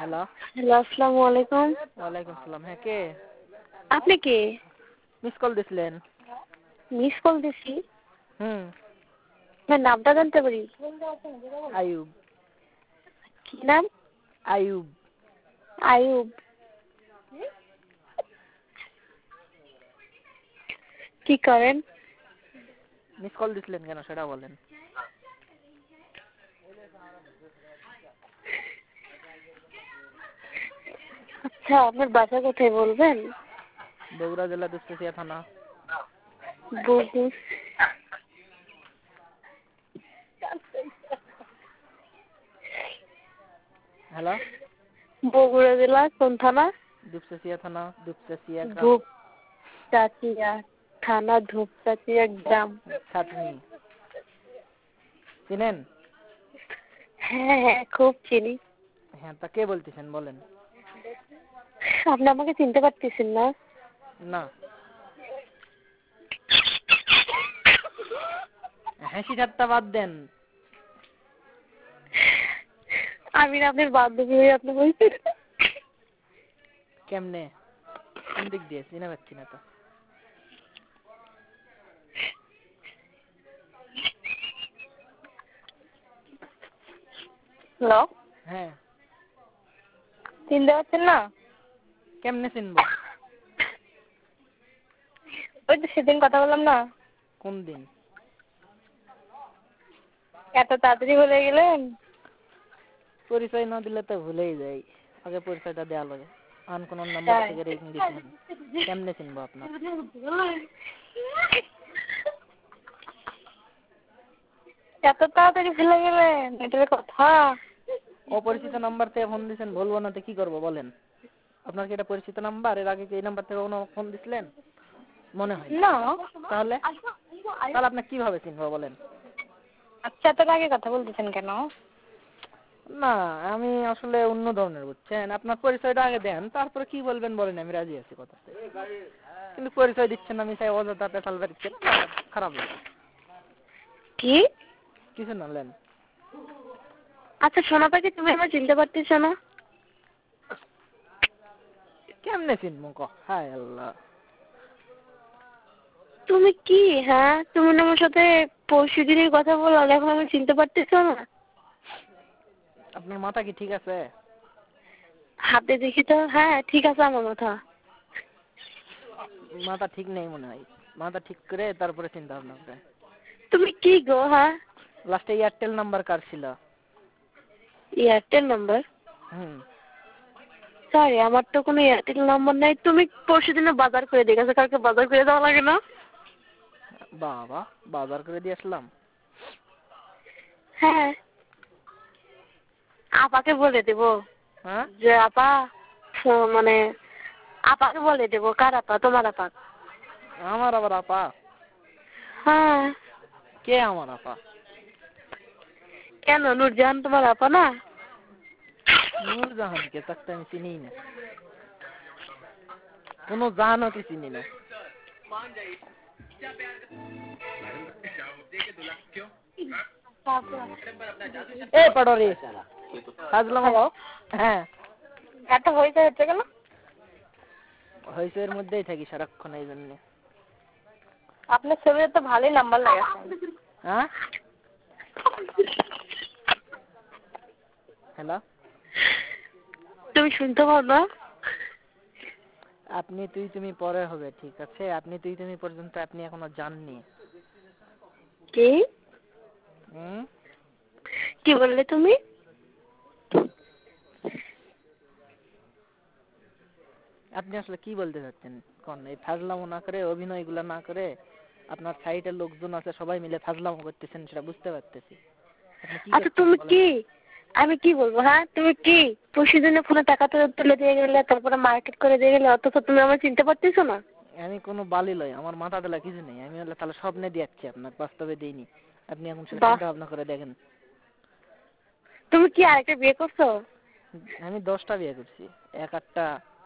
Hello hello, আসসালামু আলাইকুম। ওয়ালাইকুম আসসালাম। হ্যাঁ, কে? আপনি কে? মিস কল দিছিলেন? মিস কল দিছি। হুম। আপনার নামটা জানতে পারি? আয়ুব। কি নাম? আয়ুব। আয়ুব। কি করেন? মিস কল দিছিলেন কেন সেটা বলেন। আচ্ছা, আপনার বাসা কোথায় বলবেন? বগুড়া জেলা দুপচাঁচিয়া থানা। বগুড়া। হ্যালো। বগুড়া জেলা কোন থানা? দুপচাঁচিয়া থানা, দুপচাঁচিয়া গ্রাম। ধূপচাঁচিয়া থানা, ধূপচাঁচিয়া গ্রাম। ছাতনি। চিনেন? হ্যাঁ হ্যাঁ, খুব চিনি। হ্যাঁ, তা কে বলতেছেন বলেন। আপনি আমাকে চিনতে পারতেছেন না? না। হাসি ঠাট্টা বাদ দেন। আমি না আপনার বান্ধবী হয়ে আপনি বলছেন। কেমনে? কোন দিক দিয়ে চিনা পাচ্ছি না তো। হ্যালো। হ্যাঁ। চিনতে পারছেন না? কেমনে চিনবো? ওই তো সেদিন কথা বললাম না। কোন দিন? এত তাড়াতাড়ি ভুলে গেলেন? পরিচয় না দিলে তো ভুলেই যাই। আগে পরিচয়টা দেওয়া লাগে। কোন নাম্বার থেকে রিং দিছেন। কেমনে চিনবো আপনার? এত তাড়াতাড়ি ভুলে গেলেন? এটার কথা। অপরিচিত নাম্বার থেকে ফোন দিছেন, বলবো না তো কি করবো বলেন। আপনার কি এটা পরিচিত নাম্বার? এর আগে কি এই নাম্বার থেকে কোনো ফোন দিছিলেন? মনে হয় না। না। তাহলে তাহলে আপনার কিভাবে চিনবো বলেন। আচ্ছা, এত আগে কথা বলতেছেন কেন? না, আমি আসলে অন্য ধরনের, বুঝছেন। আপনার পরিচয়টা আগে দেন, তারপরে কি বলবেন বলেন, আমি রাজি আছি কথাতে। কিন্তু পরিচয় দিচ্ছেন, আমি চাই অযথা পেশাল বাড়িচ্ছেন, খারাপ লাগে। কি? কিছু না, লেন। আচ্ছা সোনা পাখি, তুমি আমার চিনতে পারতেছ না? কেমনে চিনবো ক? হায় আল্লাহ। তুমি কি? হ্যাঁ, তুমি না আমার সাথে পরশু দিনের কথা বললা, এখন আমি চিনতে পারতেছ না? আপনার মাথা কি ঠিক আছে? হাতে দেখি তো। হ্যাঁ, ঠিক আছে আমার মাথা। মাথা ঠিক নেই মনে হয়। মাথা ঠিক করে তারপরে চিন্তা ভাবনা করেন। তুমি কি গো? হ্যাঁ, লাস্টে এয়ারটেল নাম্বার কার ছিল? Airtel number? হুম। সরি, আমার তো কোনো এয়ারটেল নাম্বার নাই। তুমি পরশু দিনে বাজার করে দেখেছো, কালকে বাজার করে দেওয়া লাগে না? বাবা, বাজার করে দিয়ে আসলাম। হ্যাঁ। আপাকে বলে দেব হ্যাঁ। যে আপা, মানে আপাকে বলে দেব। কার আপা? তোমার আপা? আমার আবার আপা? হ্যাঁ। কে আমার আপা? কেন, নূরজাহান তোমার আপা না? নূরজাহানকে তাকে আমি চিনি না। কোনো জাহানকে চিনি না। এ পড়রি ফাজলাম। হ্যালো। হ্যাঁ। এত হয়েছে হচ্ছে কেন? হয়েছে, এর মধ্যেই থাকি সারাক্ষণ, এই জন্য। আপনার ছবিতে তো ভালোই নাম্বার লাগাচ্ছেন। হ্যাঁ। হ্যালো। তুমি শুনতে পাও না? আপনি তুই তুমি পরে হবে, ঠিক আছে? আপনি তুই তুমি পর্যন্ত আপনি এখনো যাননি। কি? হুম। কি বললে তুমি? আপনি আসলে কি বলতে চাচ্ছেন কোন? এই ফাজলামো না করে, অভিনয়গুলো না করে, আপনার সাইডের লোকজন আছে সবাই মিলে ফাজলামো করতেছেন, সেটা বুঝতে পারতেছি। আপনি কি আচ্ছা, করতেছেন তুমি বলেন। কি? আমি কি বলবো? হ্যাঁ, তুমি কি? পরশু দিনে ফোনে টাকা তুলে দিয়ে গেলে, তারপরে মার্কেট করে দিয়ে গেলে, অথচ তুমি আমার চিনতে পারতেছো না? আমি কোনো বালি লই, আমার মাথা তেলা কিছু নেই। আমি হলে তাহলে স্বপ্নে দিয়ে যাচ্ছি, আপনার বাস্তবে দিইনি। আপনি এখন সেটা বাহ, চিন্তা ভাবনা করে দেখেন। তুমি কি আরেকটা বিয়ে করছো? আমি 10টা বিয়ে করছি। এক আটটা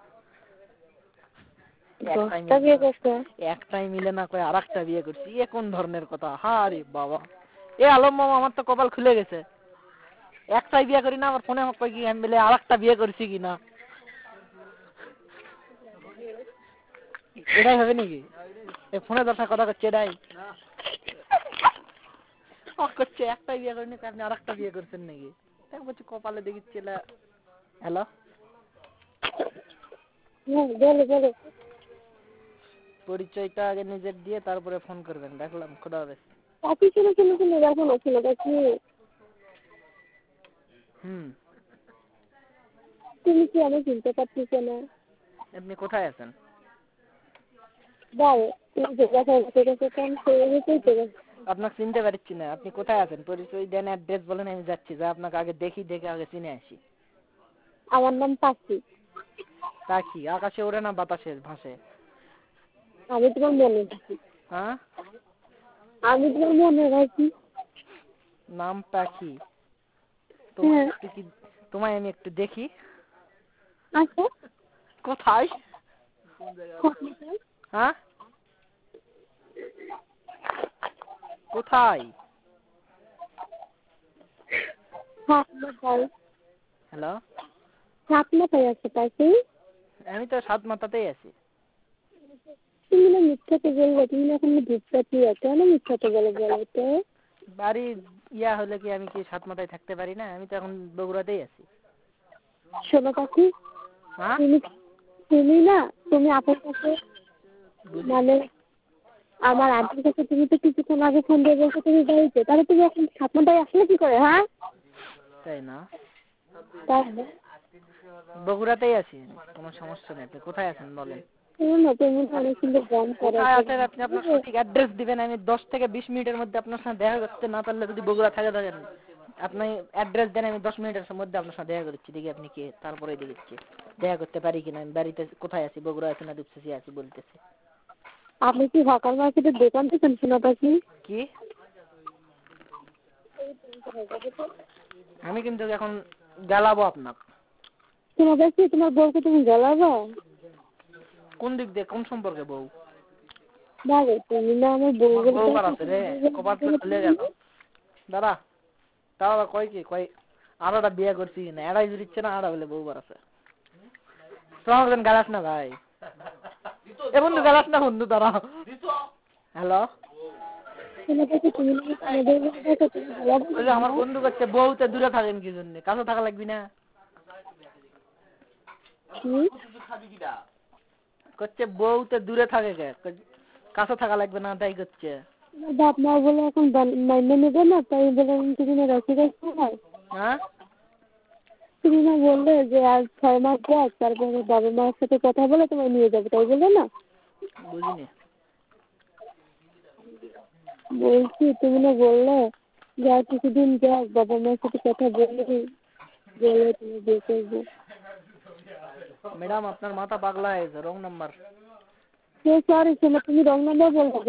10টা বিয়ে করছো? একটাই মিলে না কয় আর একটা বিয়ে করছি, এ কোন ধরনের কথা? হারে বাবা, এ আলম মামা, আমার তো কপাল খুলে গেছে। একটাই বিয়ে করি না আবার ফোনে আমাকে কয় কি আমি বলে আরেকটা বিয়ে করছি কিনা, এটাই হবে নাকি? এই ফোনে দশটা কথা করছে এটাই করছে, একটাই বিয়ে করিনি আপনি আরেকটা বিয়ে করছেন নাকি? তাই বলছি কপালে দেখিচ্ছে। হ্যালো, বলো বলো। পরিচয়টা আগে নিজের দিয়ে তারপরে ফোন করবেন। দেখলাম, খোদা হাফেজ। পাখি শুনে শুনে শুনে দেখো না ছেলেটা কি, তুমি কি আমি চিনতে পারতেছ না? আপনি কোথায় আছেন? দাও তুমি জিজ্ঞাসা করতে কেন আপনাকে চিনতে পারছি না, আপনি কোথায় আছেন? পরিচয় দেন, অ্যাড্রেস বলেন, আমি যাচ্ছি, যা আপনাকে আগে দেখে আগে চিনে আসি। আমার নাম পাখি। পাখি আকাশে ওড়ে না বাতাসে ভাসে? আমি তোমার মনে রাখি। হ্যাঁ, আমি তোমার মনে রাখি। নাম পাখি। হ্যাঁ। তোমায় আমি একটু দেখি। আচ্ছা, কোথায়? হ্যাঁ, কোথায়? হ্যালো, সাত মাথায় আছে পাখি। আমি তো 7 মাথাতেই আছি। তুমি না মিথ্যাতে বলবে, তুমি না এখন দুধপাতি আছে না মিথ্যাতে বলে বলো তো। বাড়ি ইয়া হলে কি আমি কি 7 মাথায় থাকতে পারি না? আমি তো এখন বগুড়াতেই আছি। শোনো পাখি, হ্যাঁ, তুমি না, তুমি আপনার কাছে মানে আমার আন্টির কাছে তুমি তো কিছুক্ষণ আগে ফোন দিয়ে বলছো তুমি বাড়িতে, তাহলে তুমি এখন সাত মাথায় আসলে কি করে? হ্যাঁ, তাই না? তাহলে বগুড়াতেই আছি, কোনো সমস্যা নেই। আপনি কোথায় আছেন বলেন? তুমি অনেক সুন্দর গান করো। কোথায় আছেন আপনি? আপনার সঠিক অ্যাড্রেস দিবেন, আমি 10 থেকে 20 মিনিটের মধ্যে আপনার সাথে দেখা করতে না পারলে, যদি বগুড়া থাকেন আপনি অ্যাড্রেস দেন, আমি 10 মিনিটের মধ্যে আপনার সাথে দেখা করছি। দেখি আপনি কে, তারপরে দেখছি দেখা করতে পারি কিনা। আমি বাড়িতে কোথায় আছি, বগুড়া আছি না দুপসি আছি বলতেছি। আপনি কি হকার মার্কেটের দোকান থেকে শোনা পাখি? কি? আমি কিন্তু এখন জ্বালাবো আপনার। শোনা পাখি, তোমার বউকে তুমি জ্বালাবা? কোন দিক দিয়ে, কোন সম্পর্কে বউ? বাবা, তুমি না আমার বউ আমার বউ বার আছে রে, কপাট খুলে গেল। দাঁড়া, তাও কয় কি কয় আরোটা বিয়ে করছি না, এড়াই দিচ্ছে না, আড়া বলে বউ বার আছে। তোমার গালাস না ভাই, এ বন্ধু গালাস না বন্ধু, দাঁড়া। হ্যালো, আমার বন্ধু করছে বউতে দূরে থাকেন কি জন্য? কাছে থাকা লাগবি না? করছে বউতে দূরে থাকে কে, কাছে থাকা লাগবে না, তাই করছে। বাপ মা বলে এখন মাইনে নেবে না, তাই বলে তুমি না রাখি রাখছি না। হ্যাঁ, তুমি না বললে যে আর 6 মাস যাক, তারপরে বাবা মায়ের সাথে কথা বলে তোমায় নিয়ে যাবে, তাই বলে না? বুঝিনি। বলছি তুমি না বললে যে আর কিছুদিন যাক, বাবা মায়ের সাথে কথা বলে তুমি বিয়ে করবো। ম্যাডাম আপনার মাথা পাগলা হয়েছে, রং নাম্বার। সরি, তুমি রং নাম্বার বলবো।